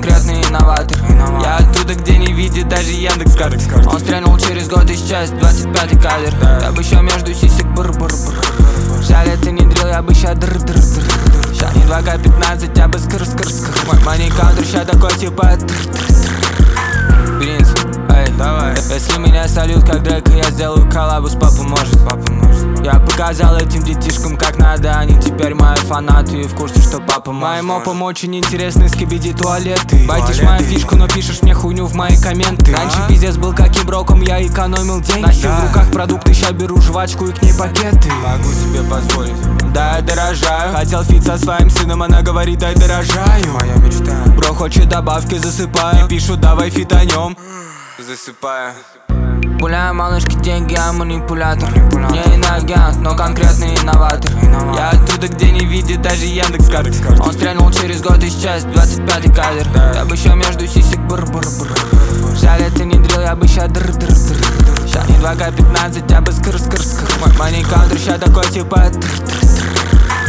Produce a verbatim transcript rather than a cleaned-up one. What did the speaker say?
конкретный инноватор. Я оттуда, где не видит даже Яндекс.Карты. Он стрельнул через год исчез, двадцать пятый кадр. Я бы ща между сисек бр-бр-бр. Жаль, это не дрил, я бы ща др-др-др. Ща не два ка пятнадцать, я бы скр-скр-скр. Мой мани-каунтер ща такой типа Принц, эй, давай. Если меня сольют как Дрейка, я сделаю коллабу с папой может. Папа может. Я показал этим детишкам как надо, они теперь мои фанаты и в курсе, что папа может. Моим опам очень интересны скибиди туалеты. Байтишь мою фишку, но пишешь мне хуйню в мои комменты. Раньше пиздец был каким броком, я экономил деньги. Нахер в руках продукты, ща беру жвачку и к ней пакеты. Могу себе позволить. Да, я дорожаю. Хотел фит со своим сыном, она говорит, дай дорожаю. Моя мечта. Бро хочет добавки, засыпаю. Пишут, давай фитанем. Засыпаю. Пуляю малышки деньги, я манипулятор. Не инагент, но конкретный инноватор. Я оттуда, где не видит даже Яндекс.Карты. Он стрельнул через год исчез, двадцать пятый кадр. Я бы ща между сисек бр-бр-бр. Жаль, это не дрил, я бы ща др-др-др. Ща не два ка пятнадцать, я бы скр-скр-скр. Мой мани-каунтер ща такой типа